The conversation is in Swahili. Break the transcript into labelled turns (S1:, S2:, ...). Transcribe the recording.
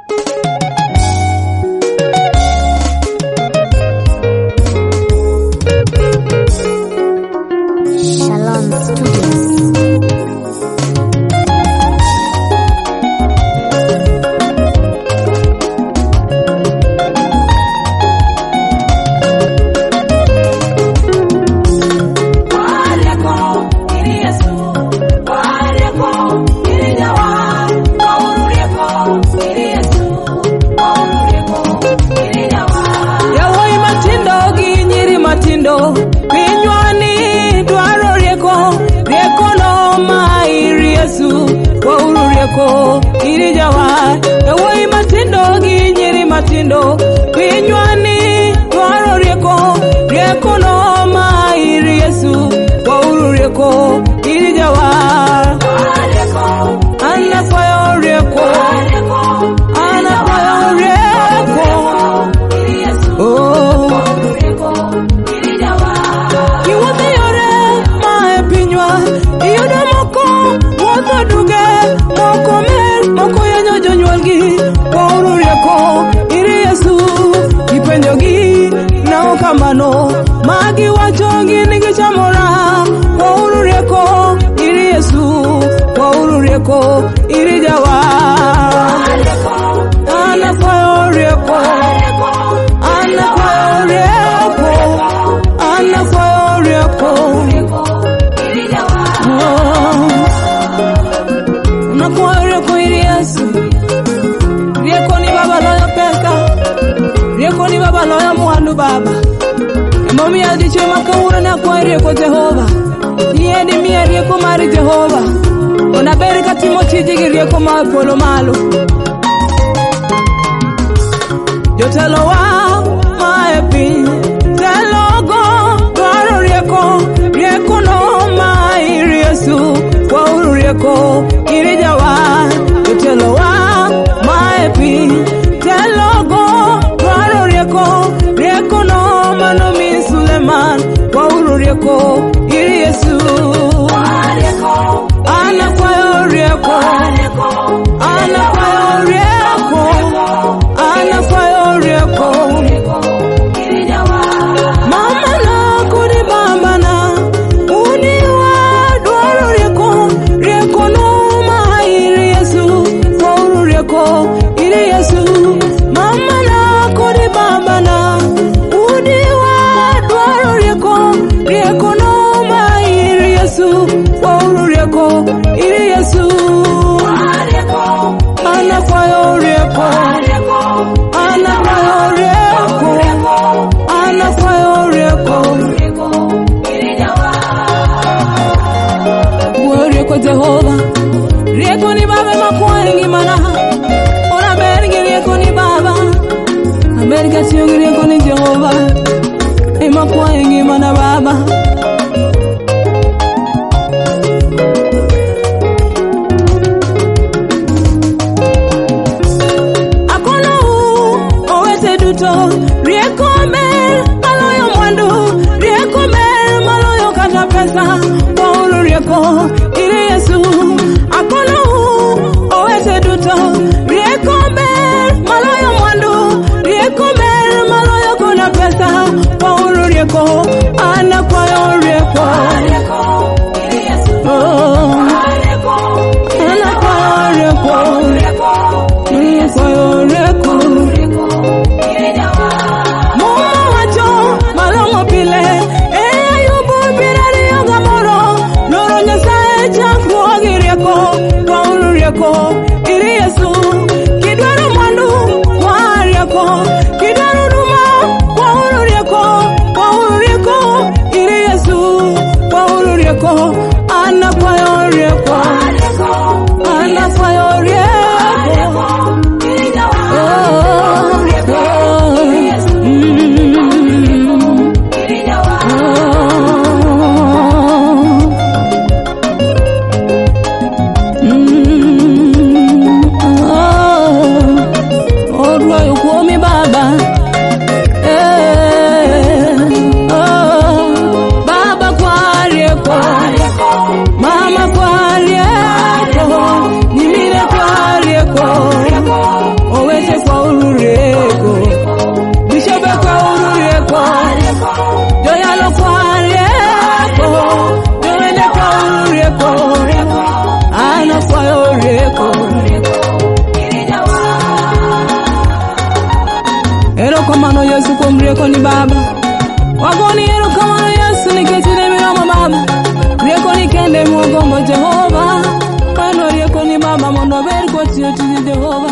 S1: Matindo pinywani twaro rieko no mairi Yesu kwa uru rieko ili jawar ana kwayo rieko oh kiwote yore mae pinywa iyudo moko woto duge moko mer moko yanyo jonyuolgi kwa uru rieko penjogi na okamano magi wachongi nigi chamora kwa uru rieko iri Yesu kwa uru rieko iri jawa ana kwa rieko iri jawa na kwa rieko iri Yesu rieko ni baba loyo pesa rieko ni baba loya mwandu baba momi adicho makawura na kwa rieko Jehova niedi mia rieko mari Jehova ona beri katimo tiji gi rieko ma polo malo jotelo wa mae piny telogo dwaro rieko no mairi Yesu kwa uru rieko iri jawa jotelo wa mae piny telogo rieko no mano mi Suleman kwa uru rieko iri Yesu ana kwa rieko iri jawa mama na kuni baba na uniwa dwaro rieko no mairi Yesu kwa uru rieko iri Yesu mama na kuni baba na uniwa dwaro rieko no mairi Yesu kwa uru rieko iri Yesu ana kwayo rieko iri jawa rieko Jehova rieko ni baba makwangi mana ora bergi rieko ni baba Amerika siyo rieko ni Jehova makwangi mana baba akono owete duto rieko mer maloyo mwandu rieko mer maloyo kata pesa kwa uru rieko iri Yesu akono owete duto rieko mer maloyo mwandu rieko mer maloyo kuna pesa kwa uru rieko ana kwa rieko iri Yesu ana kwa rieko iri jawa mama wacho malongo pile ayubu birari gamoro noro nyasaye chakruo gi rieko kwa uru rieko iri Yesu kidwaro mwandu kwa rieko kidwaro duma kwa uru rieko iri Yesu kwa uru rieko ana kwa rieko iri jawa rieko ni Baba. Wagoni erokamano Yesu nikech nemiromo Baba. Rieko ni kende mogombo Jehova. Kano rieko ni Baba mondo ber kotiyo tiji Jehova.